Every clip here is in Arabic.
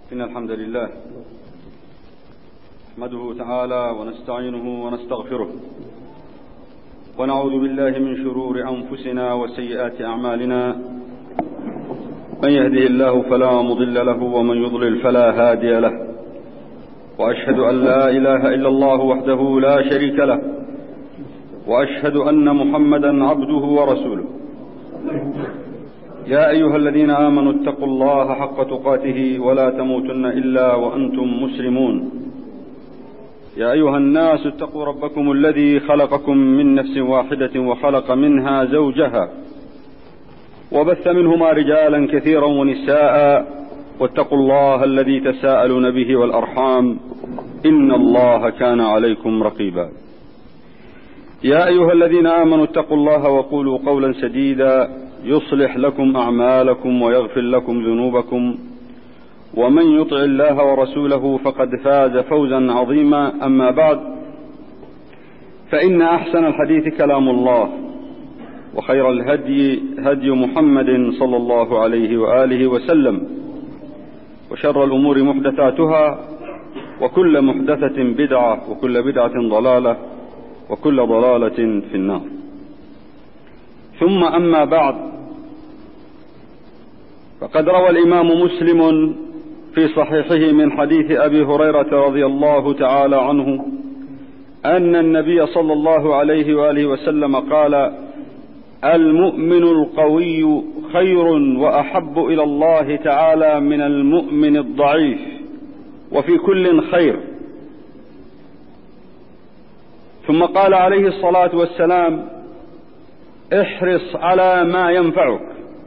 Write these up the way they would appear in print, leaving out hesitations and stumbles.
إن الحمد لله نحمده تعالى ونستعينه ونستغفره ونعوذ بالله من شرور أنفسنا وسيئات أعمالنا. من يهده الله فلا مضل له ومن يضلل فلا هادي له، وأشهد أن لا إله إلا الله وحده لا شريك له، وأشهد أن محمدا عبده ورسوله. يا أيها الذين آمنوا اتقوا الله حق تقاته ولا تموتن إلا وأنتم مسلمون. يا أيها الناس اتقوا ربكم الذي خلقكم من نفس واحدة وخلق منها زوجها وبث منهما رجالا كثيرا ونساء، واتقوا الله الذي تساءلون به والأرحام إن الله كان عليكم رقيبا. يا أيها الذين آمنوا اتقوا الله وقولوا قولا سديدا يصلح لكم أعمالكم ويغفر لكم ذنوبكم، ومن يطع الله ورسوله فقد فاز فوزا عظيما. أما بعد، فإن أحسن الحديث كلام الله، وخير الهدي هدي محمد صلى الله عليه وآله وسلم، وشر الأمور محدثاتها، وكل محدثة بدعة، وكل بدعة ضلالة، وكل ضلالة في النار. ثم أما بعد، فقد روى الإمام مسلم في صحيحه من حديث أبي هريرة رضي الله تعالى عنه أن النبي صلى الله عليه وآله وسلم قال: المؤمن القوي خير وأحب إلى الله تعالى من المؤمن الضعيف، وفي كل خير. ثم قال عليه الصلاة والسلام: احرص على ما ينفعك،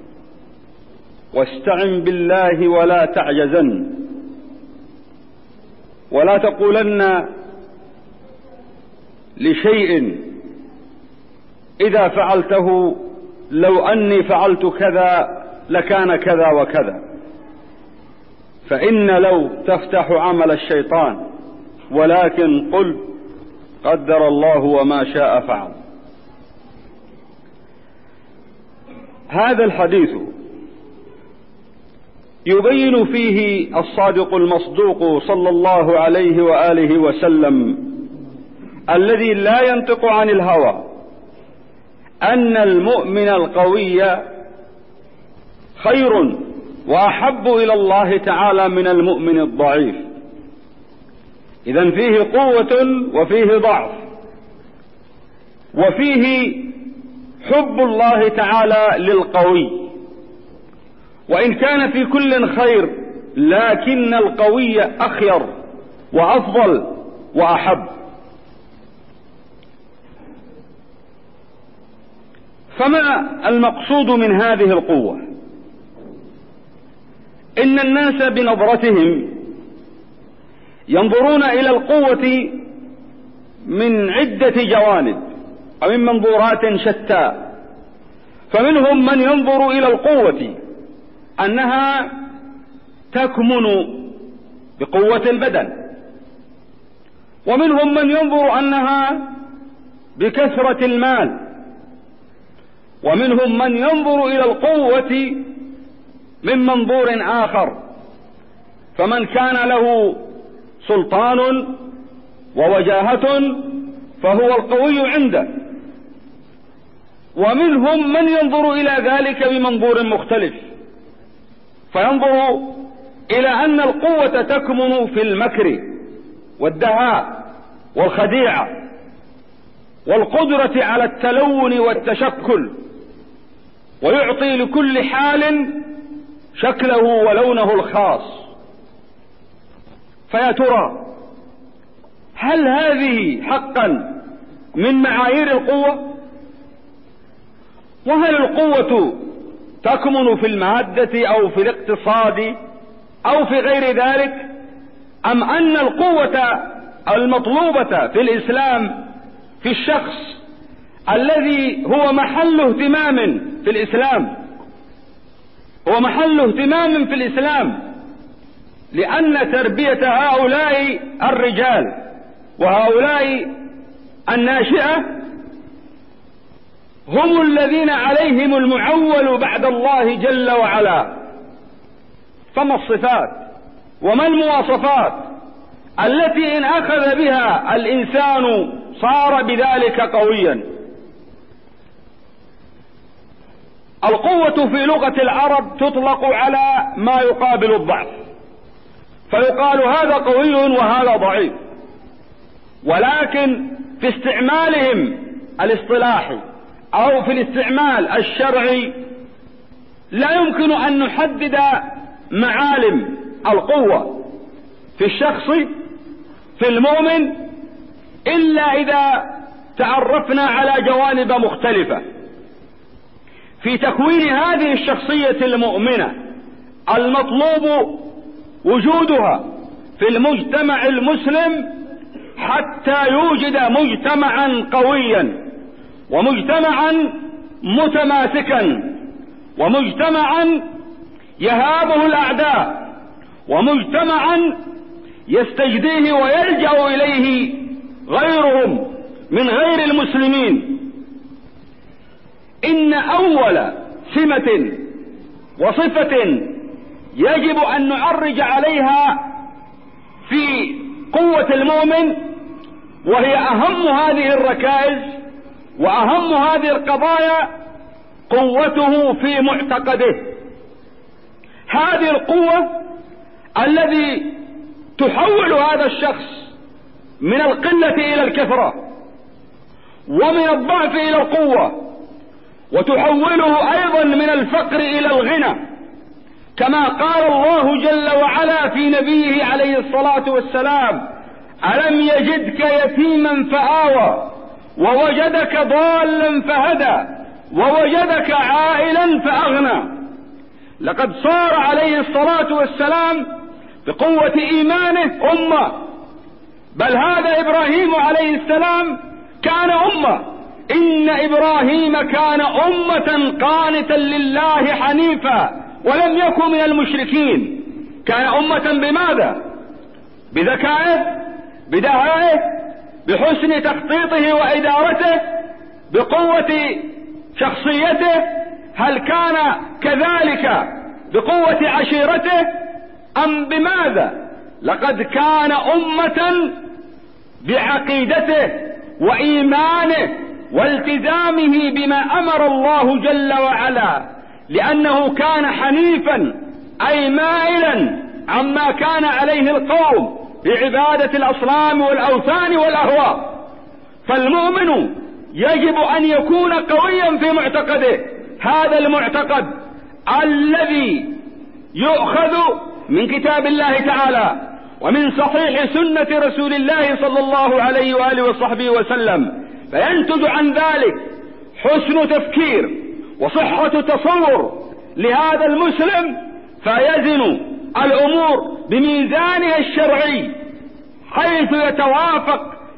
واستعن بالله ولا تعجزن، ولا تقولن لشيء إذا فعلته لو أني فعلت كذا لكان كذا وكذا، فإن لو تفتح عمل الشيطان، ولكن قل قدر الله وما شاء فعل. هذا الحديث يبين فيه الصادق المصدوق صلى الله عليه وآله وسلم الذي لا ينطق عن الهوى أن المؤمن القوي خير وأحب إلى الله تعالى من المؤمن الضعيف. إذن فيه قوة وفيه ضعف، وفيه حب الله تعالى للقوي، وإن كان في كل خير لكن القوي أخير وأفضل وأحب. فما المقصود من هذه القوة؟ إن الناس بنظرتهم ينظرون إلى القوة من عدة جوانب ومن منظورات شتى. فمنهم من ينظر إلى القوة أنها تكمن بقوة البدن، ومنهم من ينظر أنها بكثرة المال، ومنهم من ينظر إلى القوة من منظور آخر. فمن كان له سلطان ووجاهة فهو القوي عنده، ومنهم من ينظر إلى ذلك بمنظور مختلف، فينظر إلى أن القوة تكمن في المكر والدهاء والخديعة والقدرة على التلون والتشكل، ويعطي لكل حال شكله ولونه الخاص. فيا ترى هل هذه حقا من معايير القوة؟ وهل القوة تكمن في المادة أو في الاقتصاد أو في غير ذلك، أم أن القوة المطلوبة في الإسلام في الشخص الذي هو محل اهتمام في الإسلام، هو محل اهتمام في الإسلام، لأن تربية هؤلاء الرجال وهؤلاء الناشئة هم الذين عليهم المعول بعد الله جل وعلا. فما الصفات وما المواصفات التي إن أخذ بها الإنسان صار بذلك قويا؟ القوة في لغة العرب تطلق على ما يقابل الضعف، فيقال هذا قوي وهذا ضعيف، ولكن في استعمالهم الاصطلاحي أو في الاستعمال الشرعي لا يمكن أن نحدد معالم القوة في الشخص في المؤمن إلا إذا تعرفنا على جوانب مختلفة في تكوين هذه الشخصية المؤمنة المطلوب وجودها في المجتمع المسلم حتى يوجد مجتمعا قويا ومجتمعا متماسكا ومجتمعا يهابه الأعداء ومجتمعا يستجديه ويلجأ إليه غيرهم من غير المسلمين. إن أول سمة وصفة يجب أن نعرج عليها في قوة المؤمن، وهي أهم هذه الركائز وأهم هذه القضايا، قوته في معتقده. هذه القوة الذي تحول هذا الشخص من القلة إلى الكثرة ومن الضعف إلى القوة، وتحوله أيضا من الفقر إلى الغنى، كما قال الله جل وعلا في نبيه عليه الصلاة والسلام: ألم يجدك يتيما فآوى ووجدك ضالا فهدى ووجدك عائلا فأغنى. لقد صار عليه الصلاة والسلام بقوة إيمانه أمة، بل هذا إبراهيم عليه السلام كان أمة. إن إبراهيم كان أمة قانتا لله حنيفا ولم يكن من المشركين. كان أمة بماذا؟ بذكائه، بدهائه، بحسن تخطيطه وإدارته، بقوة شخصيته. هل كان كذلك بقوة عشيرته أم بماذا؟ لقد كان أمة بعقيدته وإيمانه والتزامه بما أمر الله جل وعلا، لأنه كان حنيفا أي مائلا عما كان عليه القوم بعبادة الأصنام والأوثان والأهواء. فالمؤمن يجب أن يكون قويا في معتقده، هذا المعتقد الذي يؤخذ من كتاب الله تعالى ومن صحيح سنة رسول الله صلى الله عليه وآله وصحبه وسلم، فينتج عن ذلك حسن تفكير وصحة تصور لهذا المسلم، فيزن الأمور بميزانها الشرعي حيث يتوافق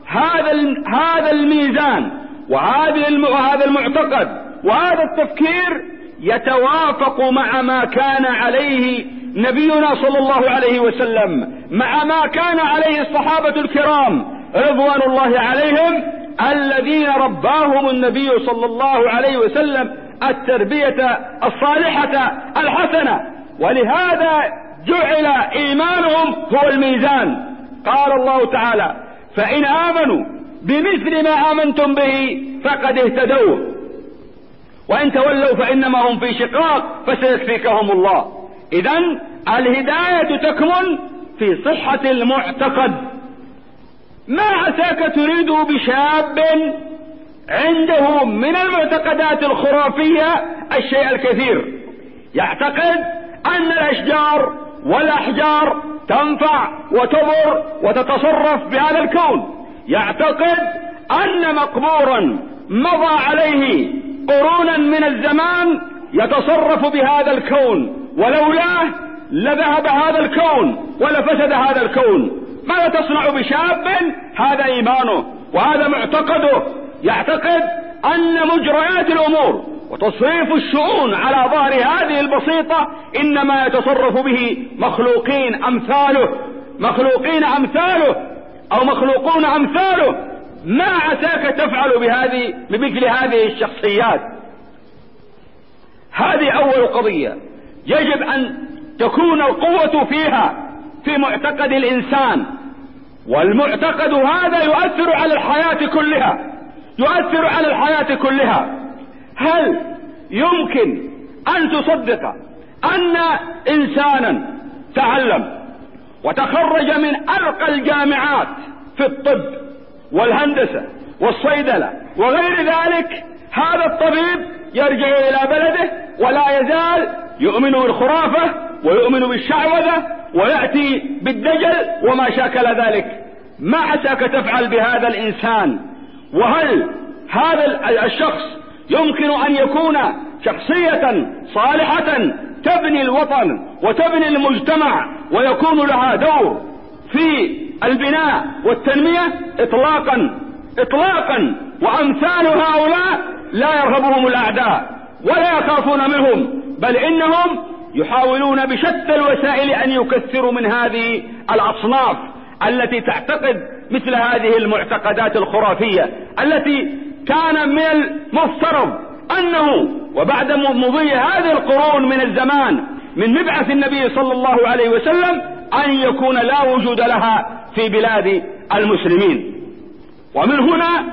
هذا الميزان وهذا المعتقد وهذا التفكير يتوافق مع ما كان عليه نبينا صلى الله عليه وسلم، مع ما كان عليه الصحابة الكرام رضوان الله عليهم الذين رباهم النبي صلى الله عليه وسلم التربية الصالحة الحسنة. ولهذا جعل إيمانهم هو الميزان. قال الله تعالى: فإن آمنوا بمثل ما آمنتم به فقد اهتدوا وإن تولوا فإنما هم في شقاق فسيكفيكهم الله. إذن الهداية تكمن في صحة المعتقد. ما عساك تريد بشاب عنده من المعتقدات الخرافية الشيء الكثير، يعتقد أن الأشجار والأحجار تنفع وتضر وتتصرف بهذا الكون، يعتقد أن مقبورا مضى عليه قرونا من الزمان يتصرف بهذا الكون، ولولاه لذهب هذا الكون ولفسد هذا الكون. ماذا تصنع بشاب هذا إيمانه وهذا معتقده؟ يعتقد أن مجريات الأمور وتصريف الشؤون على ظهر هذه البسيطة إنما يتصرف به مخلوقين أمثاله أو مخلوقون أمثاله. ما عساك تفعل بمثل هذه الشخصيات؟ هذه أول قضية يجب أن تكون القوة فيها في معتقد الإنسان، والمعتقد هذا يؤثر على الحياة كلها، يؤثر على الحياة كلها. هل يمكن أن تصدق أن إنسانا تعلم وتخرج من أرقى الجامعات في الطب والهندسة والصيدلة وغير ذلك، هذا الطبيب يرجع إلى بلده ولا يزال يؤمن بالخرافة ويؤمن بالشعوذة ويأتي بالدجل وما شاكل ذلك؟ ما عساك تفعل بهذا الإنسان؟ وهل هذا الشخص يمكن أن يكون شخصية صالحة تبني الوطن وتبني المجتمع ويكون لها دور في البناء والتنمية؟ إطلاقا إطلاقا. وأمثال هؤلاء لا يرهبهم الأعداء ولا يخافون منهم، بل إنهم يحاولون بشتى الوسائل أن يكثروا من هذه الأصناف التي تعتقد مثل هذه المعتقدات الخرافية، التي كان من المفترض أنه وبعد مضي هذه القرون من الزمان من مبعث النبي صلى الله عليه وسلم أن يكون لا وجود لها في بلاد المسلمين. ومن هنا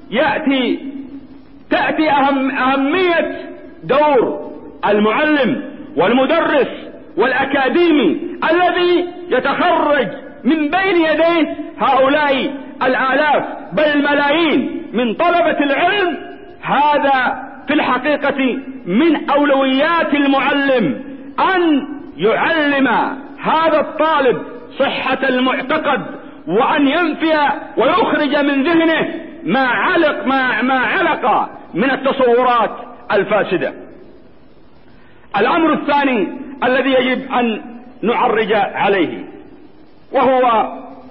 تأتي أهمية دور المعلم والمدرس والأكاديمي الذي يتخرج من بين يديه هؤلاء الآلاف بل الملايين من طلبة العلم. هذا في الحقيقة من أولويات المعلم، أن يعلم هذا الطالب صحة المعتقد، وأن ينفي ويخرج من ذهنه ما علق من التصورات الفاسدة. الأمر الثاني الذي يجب أن نعرج عليه، وهو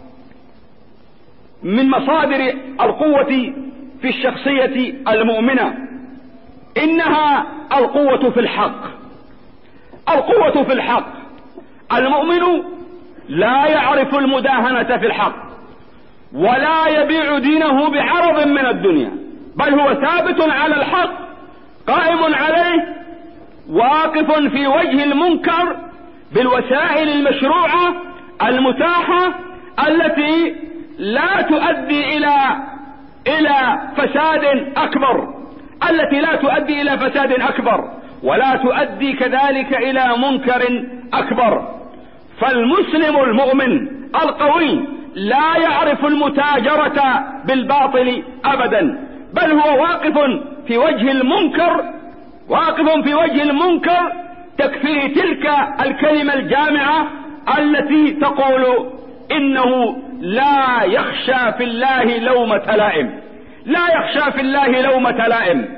من مصادر القوة في الشخصية المؤمنة، إنها القوة في الحق. القوة في الحق. المؤمن لا يعرف المداهنة في الحق ولا يبيع دينه بعرض من الدنيا، بل هو ثابت على الحق قائم عليه، واقف في وجه المنكر بالوسائل المشروعة المتاحة التي لا تؤدي إلى فساد أكبر، التي لا تؤدي إلى فساد أكبر ولا تؤدي كذلك إلى منكر أكبر. فالمسلم المؤمن القوي لا يعرف المتاجرة بالباطل أبدا، بل هو واقف في وجه المنكر، واقف في وجه المنكر تكفيه تلك الكلمة الجامعة التي تقول إنه لا يخشى في الله لومة لائم، لا يخشى في الله لومة لائم.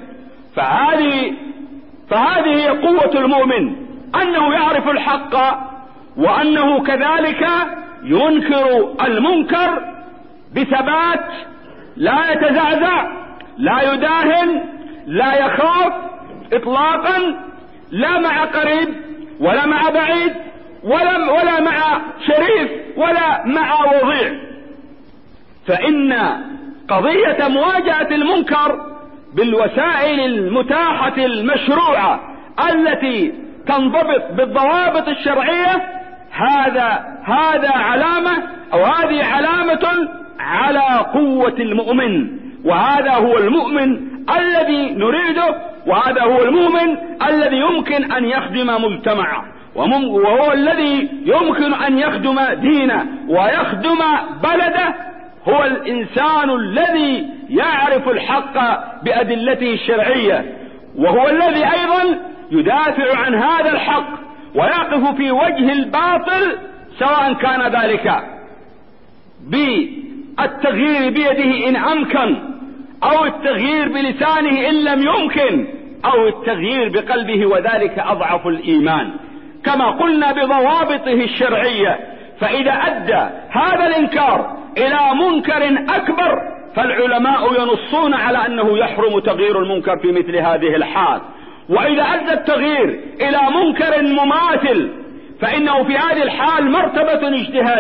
فهذه هي قوة المؤمن، أنه يعرف الحق وأنه كذلك ينكر المنكر بثبات، لا يتزعزع، لا يداهن، لا يخاف إطلاقا، لا مع قريب ولا مع بعيد ولا مع شريف ولا مع وضيع. فإن قضية مواجهة المنكر بالوسائل المتاحة المشروعة التي تنضبط بالضوابط الشرعية، هذا علامة أو هذه علامة على قوة المؤمن، وهذا هو المؤمن الذي نريده، وهذا هو المؤمن الذي يمكن أن يخدم مجتمعه، وهو الذي يمكن أن يخدم دينه ويخدم بلده. هو الإنسان الذي يعرف الحق بأدلته الشرعية، وهو الذي أيضا يدافع عن هذا الحق ويقف في وجه الباطل، سواء كان ذلك بالتغيير بيده إن أمكن، أو التغيير بلسانه إن لم يمكن، أو التغيير بقلبه وذلك أضعف الإيمان، كما قلنا بضوابطه الشرعية. فإذا أدى هذا الإنكار إلى منكر أكبر، فالعلماء ينصون على أنه يحرم تغيير المنكر في مثل هذه الحال. وإذا أدى التغيير إلى منكر مماثل، فإنه في هذه الحال مرتبة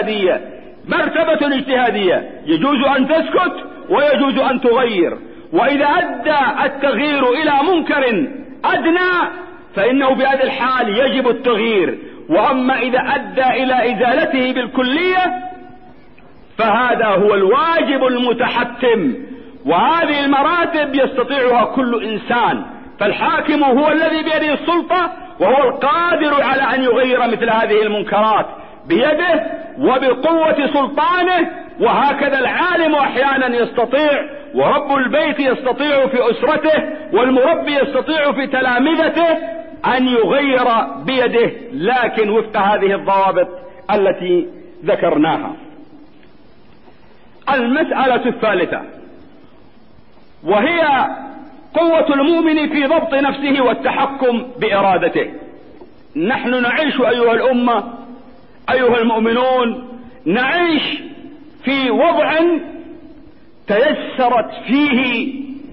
اجتهادية، يجوز أن تسكت ويجوز أن تغير. وإذا أدى التغيير إلى منكر أدنى، فإنه بهذه الحال يجب التغيير، وأما إذا أدى إلى إزالته بالكلية فهذا هو الواجب المتحتم، وهذه المراتب يستطيعها كل إنسان. فالحاكم هو الذي بيده السلطة، وهو القادر على أن يغير مثل هذه المنكرات بيده وبقوة سلطانه. وهكذا العالم أحيانا يستطيع، ورب البيت يستطيع في أسرته، والمربي يستطيع في تلامذته أن يغير بيده، لكن وفق هذه الضوابط التي ذكرناها. المسألة الثالثة وهي قوة المؤمن في ضبط نفسه والتحكم بإرادته. نحن نعيش أيها الأمة، أيها المؤمنون، نعيش في وضع تيسرت فيه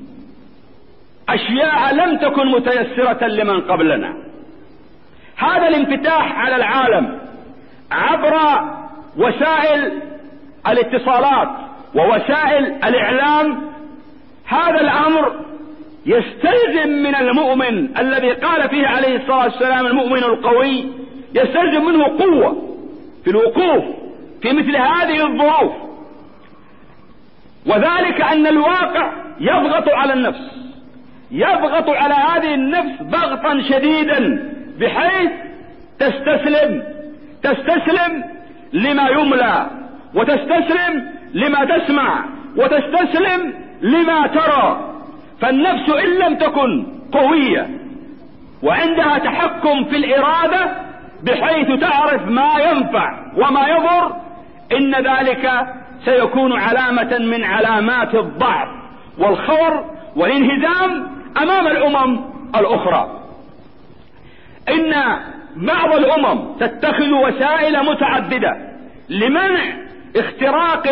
أشياء لم تكن متيسرة لمن قبلنا. هذا الانفتاح على العالم عبر وسائل الاتصالات ووسائل الإعلام، هذا الأمر يستلزم من المؤمن الذي قال فيه عليه الصلاة والسلام المؤمن القوي، يستلزم منه قوة في الوقوف في مثل هذه الظروف، وذلك أن الواقع يضغط على النفس، يضغط على هذه النفس ضغطا شديدا بحيث تستسلم لما يملى، وتستسلم لما تسمع، وتستسلم لما ترى. فالنفس إن لم تكن قوية وعندها تحكم في الإرادة بحيث تعرف ما ينفع وما يضر، إن ذلك سيكون علامة من علامات الضعف والخور والانهزام أمام الأمم الأخرى. إن بعض الأمم تتخذ وسائل متعددة لمنع اختراق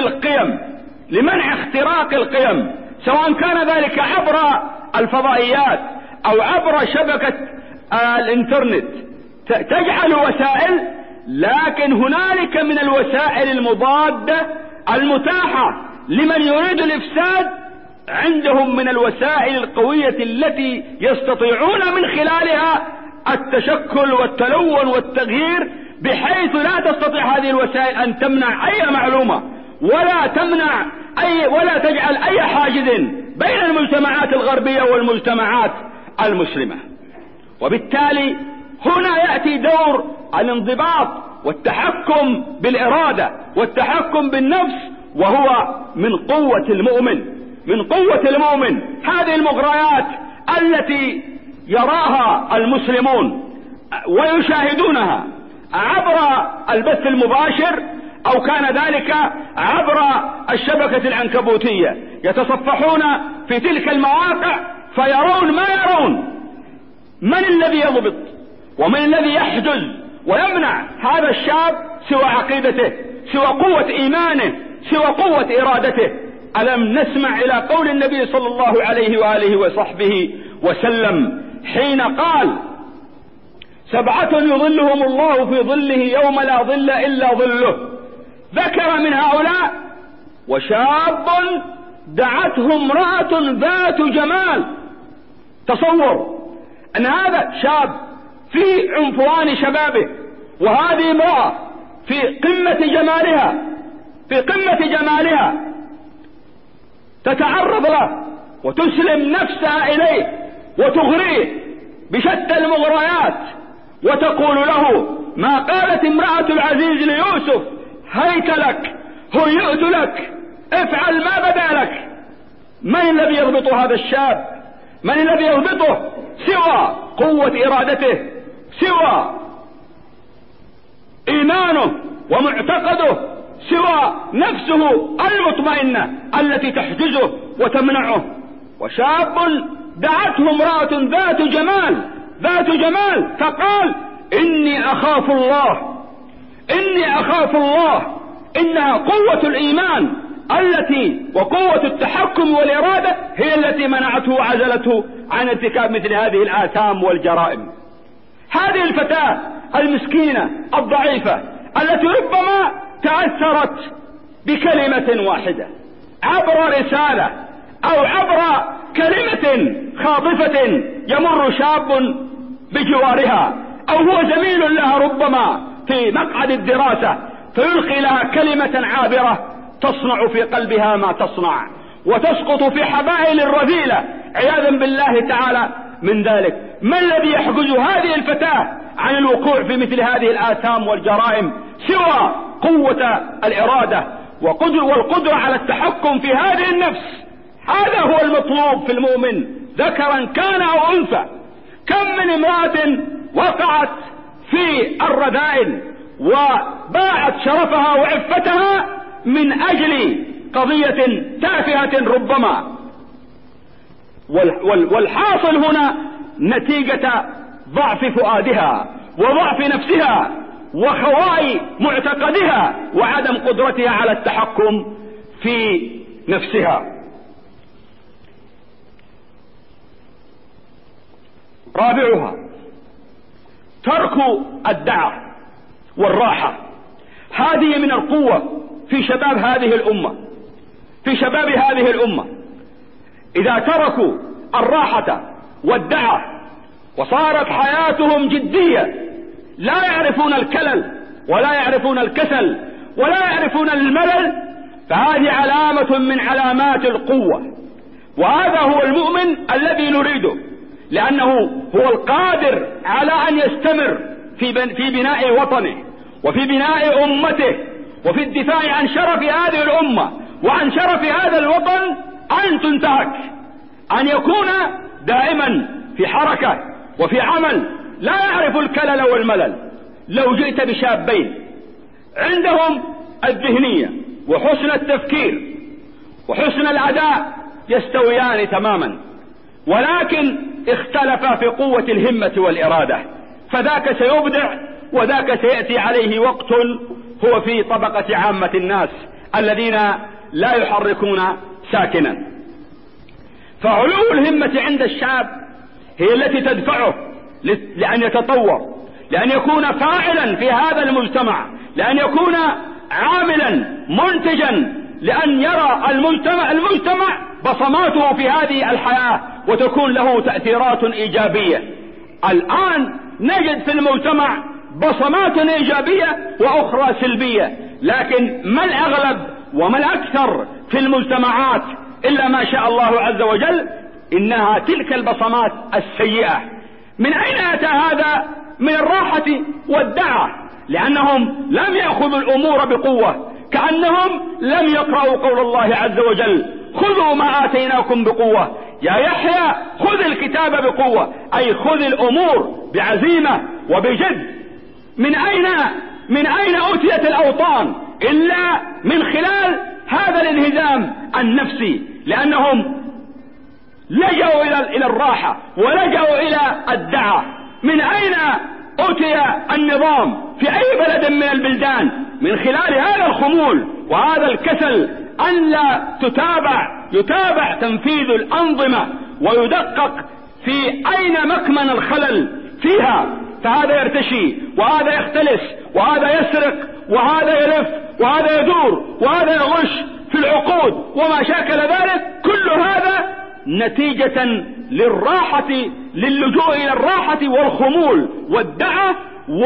القيم، سواء كان ذلك عبر الفضائيات أو عبر شبكة الإنترنت، تجعل وسائل، لكن هنالك من الوسائل المضادة المتاحة لمن يريد الإفساد، عندهم من الوسائل القوية التي يستطيعون من خلالها التشكل والتلون والتغيير، بحيث لا تستطيع هذه الوسائل أن تمنع أي معلومة ولا تجعل أي حاجز بين المجتمعات الغربية والمجتمعات المسلمة. وبالتالي هنا يأتي دور الانضباط والتحكم بالإرادة والتحكم بالنفس، وهو من قوة المؤمن. هذه المغريات التي يراها المسلمون ويشاهدونها عبر البث المباشر أو كان ذلك عبر الشبكة العنكبوتية، يتصفحون في تلك المواقع فيرون ما يرون. من الذي يضبط ومن الذي يحجز ويمنع هذا الشاب سوى عقيدته، سوى قوة إيمانه، سوى قوة إرادته؟ ألم نسمع إلى قول النبي صلى الله عليه وآله وصحبه وسلم حين قال: 7 يظلهم الله في ظله يوم لا ظل إلا ظله، ذكر من هؤلاء وشاب دعته امرأة ذات جمال. تصور أن هذا شاب في عنفوان شبابه، وهذه امرأة في قمة جمالها تتعرض له وتسلم نفسها إليه وتغريه بشتى المغريات، وتقول له ما قالت امرأة العزيز ليوسف: هيت لك، هيئت لك، افعل ما بدا لك. من الذي يضبط هذا الشاب؟ من الذي يضبطه سوى قوة إرادته، سوى إيمانه ومعتقده، سوى نفسه المطمئنة التي تحجزه وتمنعه؟ وشاب دعته امرأة ذات جمال فقال: إني أخاف الله. إنها قوة الإيمان وقوة التحكم والإرادة هي التي منعته وعزلته عن ارتكاب مثل هذه الآثام والجرائم. هذه الفتاة المسكينة الضعيفة التي ربما تأثرت بكلمة واحدة عبر رسالة أو عبر كلمة خاطفة يمر شاب بجوارها أو هو زميل لها ربما في مقعد الدراسة، فيلقي لها كلمة عابرة تصنع في قلبها ما تصنع، وتسقط في حبائل الرذيلة عياذا بالله تعالى من ذلك. ما الذي يحجز هذه الفتاة عن الوقوع في مثل هذه الآثام والجرائم سوى قوة الإرادة والقدرة على التحكم في هذه النفس؟ هذا هو المطلوب في المؤمن، ذكرا كان أو أنثى. كم من امرأة وقعت في الرذائل وباعت شرفها وعفتها من أجل قضية تافهة ربما، والحاصل هنا نتيجة ضعف فؤادها وضعف نفسها وخواء معتقدها وعدم قدرتها على التحكم في نفسها. رابعها ترك الدعة والراحة. هذه من القوة في شباب هذه الأمة، إذا تركوا الراحة والدعة وصارت حياتهم جدية، لا يعرفون الكلل ولا يعرفون الكسل ولا يعرفون الملل، فهذه علامة من علامات القوة. وهذا هو المؤمن الذي نريده، لأنه هو القادر على أن يستمر في بناء وطنه وفي بناء أمته وفي الدفاع عن شرف هذه الأمة وعن شرف هذا الوطن، أن تنتهك، أن يكون دائما في حركة وفي عمل، لا يعرف الكلل والملل. لو جئت بشابين عندهم الذهنية وحسن التفكير وحسن الأداء يستويان تماما، ولكن اختلفا في قوة الهمة والإرادة، فذاك سيبدع وذاك سيأتي عليه وقت هو في طبقة عامة الناس الذين لا يحركون ساكنا. فعلو الهمة عند الشاب هي التي تدفعه لأن يتطور، لأن يكون فاعلا في هذا المجتمع، لأن يكون عاملا منتجا، لأن يرى المجتمع بصماته في هذه الحياة وتكون له تأثيرات إيجابية. الآن نجد في المجتمع بصمات إيجابية وأخرى سلبية، لكن ما الأغلب وما الأكثر في المجتمعات إلا ما شاء الله عز وجل إنها تلك البصمات السيئة. من أين أتى هذا؟ من الراحة والدعة، لأنهم لم يأخذوا الأمور بقوة، كأنهم لم يقرأوا قول الله عز وجل: خذوا ما آتيناكم بقوة يا يحيى خذ الكتاب بقوة، أي خذ الأمور بعزيمة وبجد. من أين أتيت الأوطان إلا من خلال هذا الانهزام النفسي، لأنهم لجأوا إلى الراحة ولجأوا إلى الدعة. من أين أتي النظام في أي بلد من البلدان؟ من خلال هذا الخمول وهذا الكسل، أن لا يتابع تنفيذ الأنظمة ويدقق في أين مكمن الخلل فيها، فهذا يرتشي وهذا يختلس وهذا يسرق وهذا يلف وهذا يدور وهذا يغش في العقود وما شاكل ذلك. كل هذا نتيجة للجوء إلى الراحة والخمول والدعة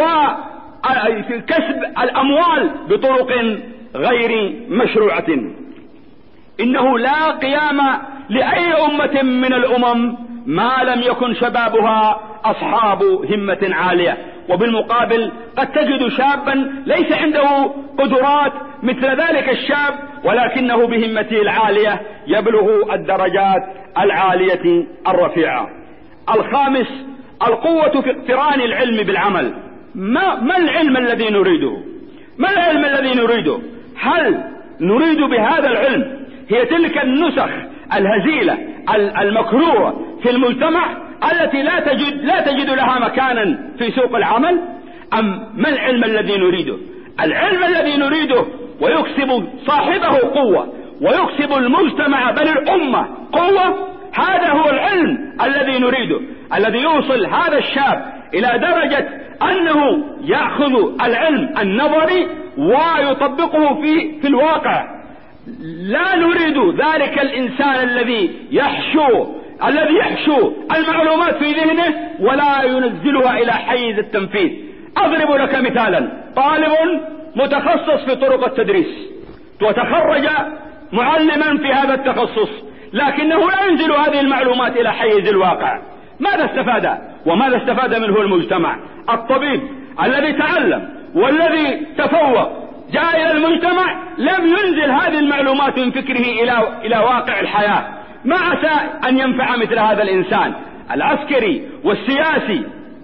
وكسب الأموال بطرق غير مشروعة. إنه لا قيام لأي أمة من الأمم ما لم يكن شبابها أصحاب همة عالية، وبالمقابل قد تجد شابا ليس عنده قدرات مثل ذلك الشاب، ولكنه بهمته العالية يبلغ الدرجات العالية الرفيعة. الخامس، القوة في اقتران العلم بالعمل. ما العلم الذي نريده؟ ما العلم الذي نريده؟ هل نريد بهذا العلم هي تلك النسخ الهزيلة المكروهة في المجتمع التي لا تجد لها مكانا في سوق العمل، أم ما العلم الذي نريده؟ العلم الذي نريده ويكسب صاحبه قوة ويكسب المجتمع بل الأمة قوة، هذا هو العلم الذي نريده، الذي يوصل هذا الشاب إلى درجة أنه يأخذ العلم النظري ويطبقه في الواقع. لا نريد ذلك الإنسان الذي يحشو الذي يحشو المعلومات في ذهنه ولا ينزلها إلى حيز التنفيذ. أضرب لك مثالا: طالب متخصص في طرق التدريس وتخرج معلما في هذا التخصص، لكنه لا ينزل هذه المعلومات إلى حيز الواقع. ماذا استفاد؟ وماذا استفاد منه المجتمع؟ الطبيب الذي تعلم والذي تفوق جاء إلى المجتمع لم ينزل هذه المعلومات من فكره إلى واقع الحياة. ما عسى أن ينفع مثل هذا الإنسان العسكري والسياسي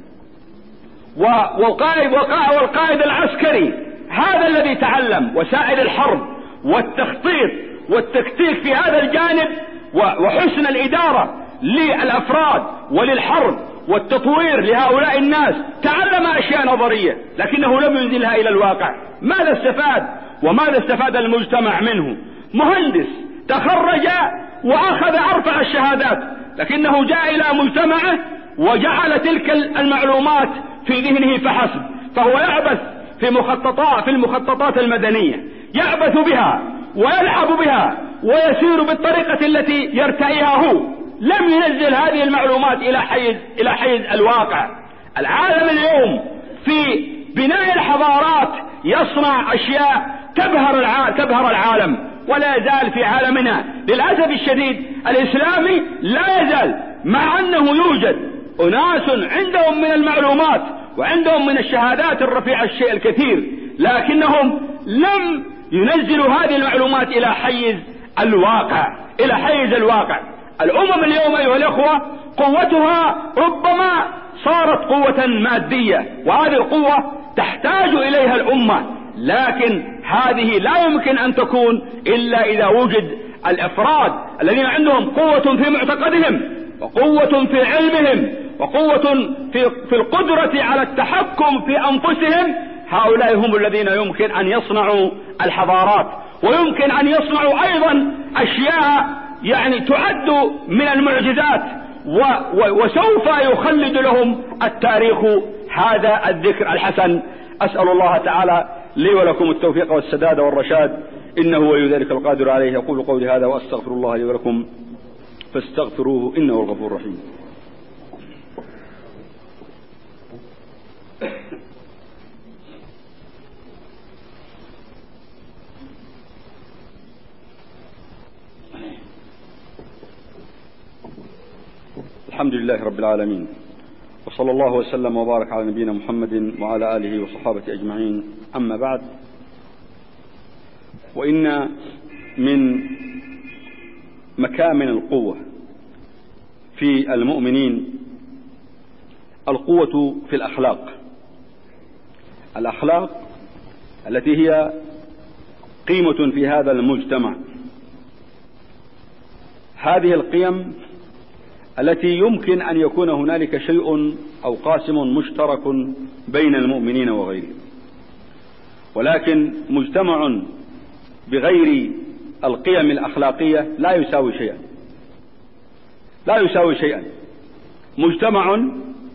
والقائد العسكري، هذا الذي تعلم وسائل الحرب والتخطيط والتكتيك في هذا الجانب وحسن الإدارة للأفراد وللحرب والتطوير لهؤلاء الناس، تعلم أشياء نظرية لكنه لم ينزلها إلى الواقع. ماذا استفاد؟ وماذا استفاد المجتمع منه؟ مهندس تخرج وأخذ أرفع الشهادات لكنه جاء إلى مجتمعه وجعل تلك المعلومات في ذهنه فحسب، فهو يعبث في المخططات المدنية، يعبث بها ويلعب بها ويسير بالطريقة التي يرتئيها هو، لم ينزل هذه المعلومات إلى حيز الواقع. العالم اليوم في بناء الحضارات يصنع أشياء تبهر العالم، ولا يزال في عالمنا للأسف الشديد الإسلامي لا يزال، مع أنه يوجد أناس عندهم من المعلومات وعندهم من الشهادات الرفيعة الشيء الكثير، لكنهم لم ينزلوا هذه المعلومات إلى حيز الواقع. الأمم اليوم أيها الأخوة قوتها ربما صارت قوة مادية، وهذه القوة تحتاج إليها الأمة، لكن هذه لا يمكن أن تكون إلا إذا وجد الأفراد الذين عندهم قوة في معتقدهم وقوة في علمهم وقوة في القدرة على التحكم في أنفسهم. هؤلاء هم الذين يمكن أن يصنعوا الحضارات، ويمكن أن يصنعوا أيضا أشياء يعني تعد من المعجزات، وسوف يخلد لهم التاريخ هذا الذكر الحسن. أسأل الله تعالى لي ولكم التوفيق والسداد والرشاد، إنه ولي ذلك القادر عليه. أقول قولي هذا وأستغفر الله لي ولكم فاستغفروه إنه الغفور الرحيم. الحمد لله رب العالمين، وصلى الله وسلم وبارك على نبينا محمد وعلى آله وصحابة أجمعين. أما بعد، وإن من مكامن القوة في المؤمنين القوة في الأخلاق التي هي قيمة في هذا المجتمع. هذه القيم التي يمكن أن يكون هنالك شيء أو قاسم مشترك بين المؤمنين وغيرهم، ولكن مجتمع بغير القيم الأخلاقية لا يساوي شيئا. مجتمع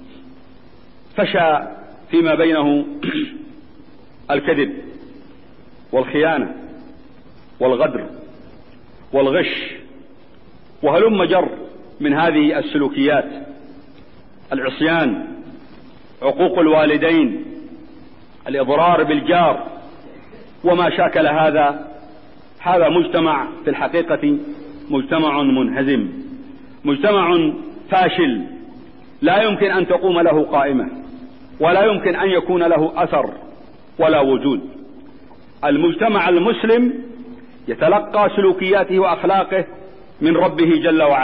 فشى فيما بينه الكذب والخيانة والغدر والغش وهلم جر من هذه السلوكيات، العصيان، عقوق الوالدين، الإضرار بالجار وما شاكل هذا مجتمع في الحقيقة مجتمع منهزم، مجتمع فاشل، لا يمكن أن تقوم له قائمة، ولا يمكن أن يكون له أثر ولا وجود. المجتمع المسلم يتلقى سلوكياته وأخلاقه من ربه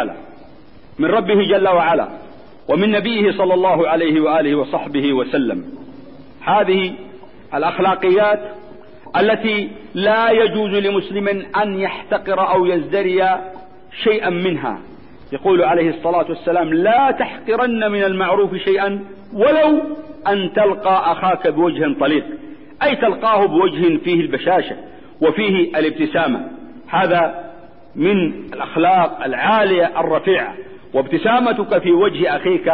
جل وعلا ومن نبيه صلى الله عليه وآله وصحبه وسلم. هذه الأخلاقيات التي لا يجوز لمسلم أن يحتقر أو يزدري شيئا منها. يقول عليه الصلاة والسلام: لا تحقرن من المعروف شيئا ولو أن تلقى أخاك بوجه طليق، أي تلقاه بوجه فيه البشاشة وفيه الابتسامة. هذا من الأخلاق العالية الرفيعة. وابتسامتك في وجه أخيك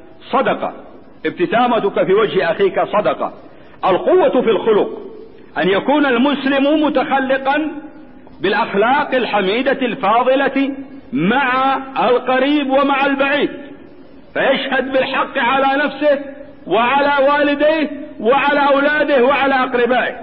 صدقة. القوة في الخلق، أن يكون المسلم متخلقا بالأخلاق الحميدة الفاضلة مع القريب ومع البعيد، فيشهد بالحق على نفسه وعلى والديه وعلى أولاده وعلى أقربائه.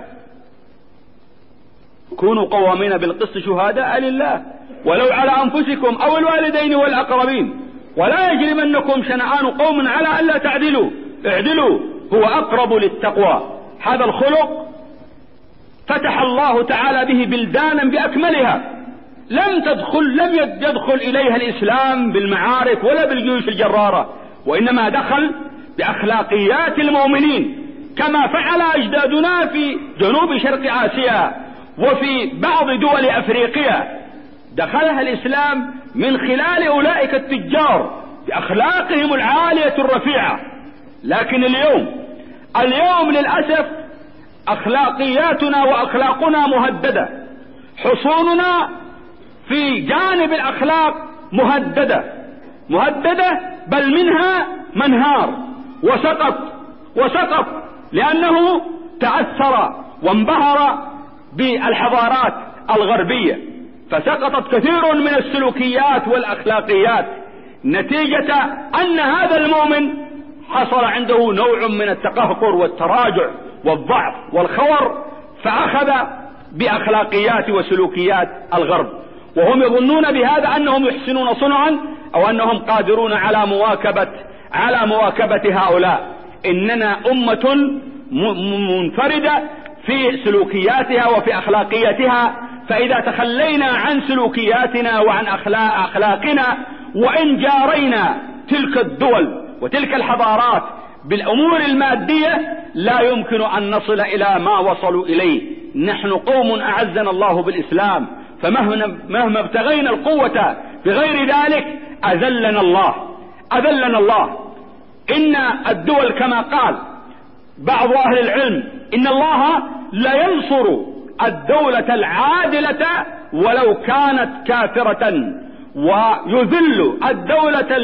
كونوا قوامين بالقسط شهداء لله ولو على أنفسكم أو الوالدين والأقربين، ولا يجرمنكم شنآن قوم على ألا تعدلوا، اعدلوا هو أقرب للتقوى. هذا الخلق فتح الله تعالى به بلدانا بأكملها لم يدخل إليها الإسلام بالمعارك ولا بالجيوش الجرارة، وإنما دخل بأخلاقيات المؤمنين كما فعل أجدادنا في جنوب شرق آسيا وفي بعض دول أفريقيا. دخلها الإسلام من خلال أولئك التجار بأخلاقهم العالية الرفيعة. لكن اليوم للأسف أخلاقياتنا وأخلاقنا مهددة، حصوننا في جانب الأخلاق مهددة بل منها منهار وسقط لأنه تأثر وانبهر بالحضارات الغربية، فسقطت كثير من السلوكيات والأخلاقيات نتيجة أن هذا المؤمن حصل عنده نوع من التقهقر والتراجع والضعف والخور، فأخذ بأخلاقيات وسلوكيات الغرب، وهم يظنون بهذا أنهم يحسنون صنعا أو أنهم قادرون على مواكبة هؤلاء. إننا أمة منفردة في سلوكياتها وفي أخلاقياتها، فإذا تخلينا عن سلوكياتنا وعن أخلاقنا وإن جارينا تلك الدول وتلك الحضارات بالأمور المادية لا يمكن أن نصل إلى ما وصلوا إليه. نحن قوم أعزنا الله بالإسلام، فمهما ابتغينا القوة بغير ذلك أذلنا الله. إن الدول كما قال بعض أهل العلم إن الله لا ينصر الدولة العادلة ولو كانت كافرة، ويذل الدولة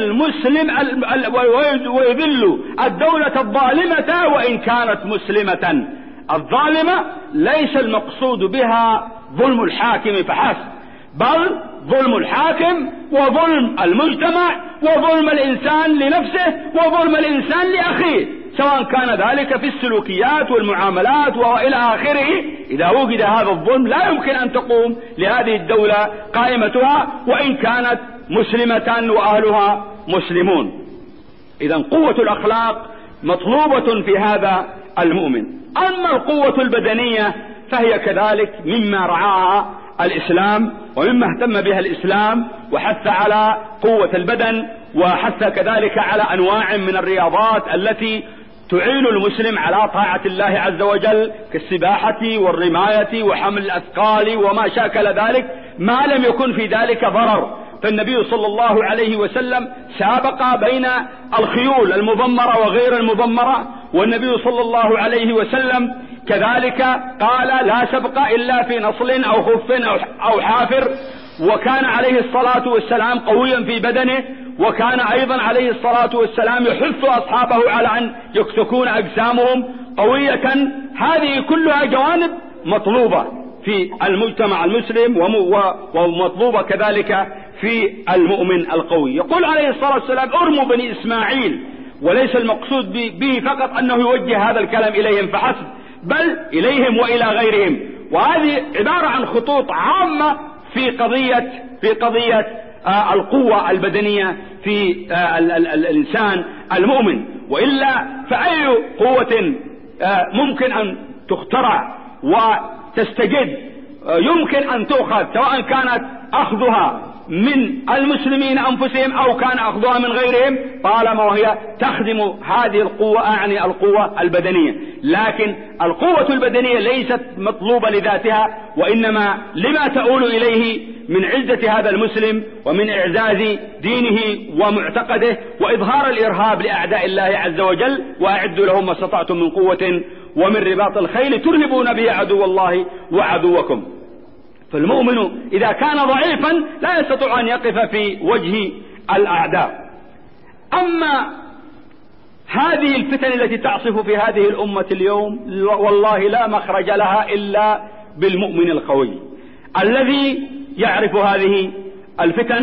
ويذل الدولة الظالمة وإن كانت مسلمة. الظالمة ليس المقصود بها ظلم الحاكم فحسب، بل ظلم الحاكم وظلم المجتمع وظلم الإنسان لنفسه وظلم الإنسان لأخيه، سواء كان ذلك في السلوكيات والمعاملات وإلى آخره. إذا وجد هذا الظلم لا يمكن أن تقوم لهذه الدولة قائمتها وإن كانت مسلمة وأهلها مسلمون. إذا قوة الأخلاق مطلوبة في هذا المؤمن. أما القوة البدنية فهي كذلك مما رعاها الإسلام ومما اهتم بها الإسلام، وحث على قوة البدن، وحث كذلك على أنواع من الرياضات التي تعين المسلم على طاعة الله عز وجل كالسباحة والرماية وحمل الأثقال وما شاكل ذلك ما لم يكن في ذلك ضرر. فالنبي صلى الله عليه وسلم سابق بين الخيول المضمرة وغير المضمرة، والنبي صلى الله عليه وسلم كذلك قال لا سبق إلا في نصل أو خف أو حافر، وكان عليه الصلاة والسلام قويا في بدنه، وكان أيضا عليه الصلاة والسلام يحث أصحابه على أن تكون أجسامهم قوية. هذه كلها جوانب مطلوبة في المجتمع المسلم ومطلوبة كذلك في المؤمن القوي. يقول عليه الصلاة والسلام ارموا بني إسماعيل، وليس المقصود به فقط أنه يوجه هذا الكلام إليهم فحسب، بل إليهم وإلى غيرهم. وهذه عبارة عن خطوط عامة في قضية القوة البدنية في الإنسان المؤمن. وإلا فأي قوة ممكن أن تخترع وتستجد يمكن أن تؤخذ، سواء كانت أخذها من المسلمين أنفسهم أو كان أخذها من غيرهم، طالما وهي تخدم هذه القوة، أعني القوة البدنية. لكن القوة البدنية ليست مطلوبة لذاتها، وإنما لما تؤول إليه من عزة هذا المسلم ومن إعزاز دينه ومعتقده وإظهار الإرهاب لأعداء الله عز وجل. وأعدوا لهم ما استطعتم من قوة ومن رباط الخيل ترهبون به عدو الله وعدوكم. فالمؤمن إذا كان ضعيفا لا يستطيع أن يقف في وجه الأعداء. أما هذه الفتن التي تعصف في هذه الأمة اليوم والله لا مخرج لها إلا بالمؤمن القوي الذي يعرف هذه الفتن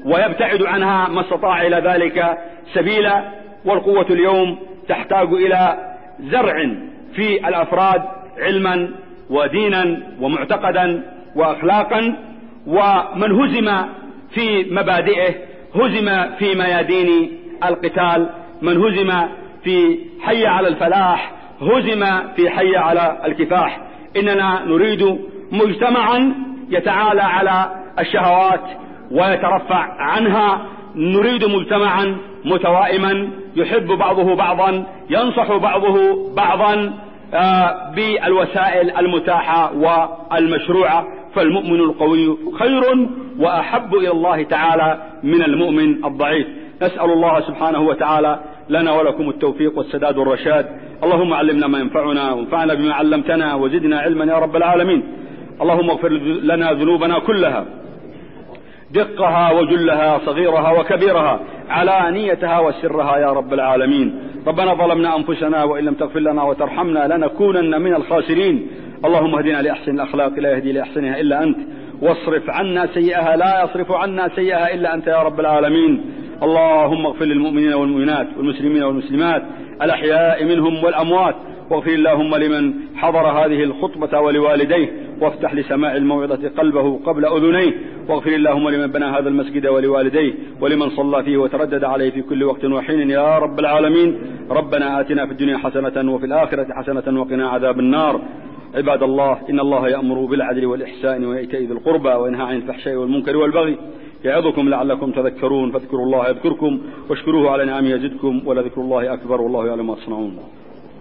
ويبتعد عنها ما استطاع إلى ذلك سبيلا. والقوة اليوم تحتاج إلى زرع في الأفراد علما ودينا ومعتقدا وأخلاقا، ومن هزم في مبادئه هزم في ميادين القتال، من هزم في حي على الفلاح هزم في حي على الكفاح. إننا نريد مجتمعا يتعالى على الشهوات ويترفع عنها، نريد مجتمعا متوائما يحب بعضه بعضا، ينصح بعضه بعضا بالوسائل المتاحة والمشروعة. فالمؤمن القوي خير وأحب إلى الله تعالى من المؤمن الضعيف. نسأل الله سبحانه وتعالى لنا ولكم التوفيق والسداد والرشاد. اللهم علمنا ما ينفعنا وانفعنا بما علمتنا وزدنا علما يا رب العالمين. اللهم اغفر لنا ذنوبنا كلها، دقها وجلها، صغيرها وكبيرها، علانيتها وسرها يا رب العالمين. ربنا ظلمنا أنفسنا وإن لم تغفر لنا وترحمنا لنكونن من الخاسرين. اللهم اهدنا لأحسن الأخلاق لا يهدي لأحسنها إلا أنت، واصرف عنا سيئها لا يصرف عنا سيئها إلا أنت يا رب العالمين. اللهم اغفر للمؤمنين والمؤمنات والمسلمين والمسلمات الأحياء منهم والأموات، واغفر اللهم لمن حضر هذه الخطبة ولوالديه، وافتح لسماع الموعظة قلبه قبل أذنيه، واغفر اللهم لمن بنى هذا المسجد ولوالديه ولمن صلى فيه وتردد عليه في كل وقت وحين يا رب العالمين. ربنا آتنا في الدنيا حسنة وفي الآخرة حسنة وقنا عذاب النار. عباد الله، إن الله يأمر بالعدل والإحسان وإيتاء ذي القربى وينهى عن الفحشاء والمنكر والبغي يعظكم لعلكم تذكرون. فاذكروا الله يذكركم واشكروه على نعمه يزدكم ولذكر الله أكبر والله يعلم ما تصنعون.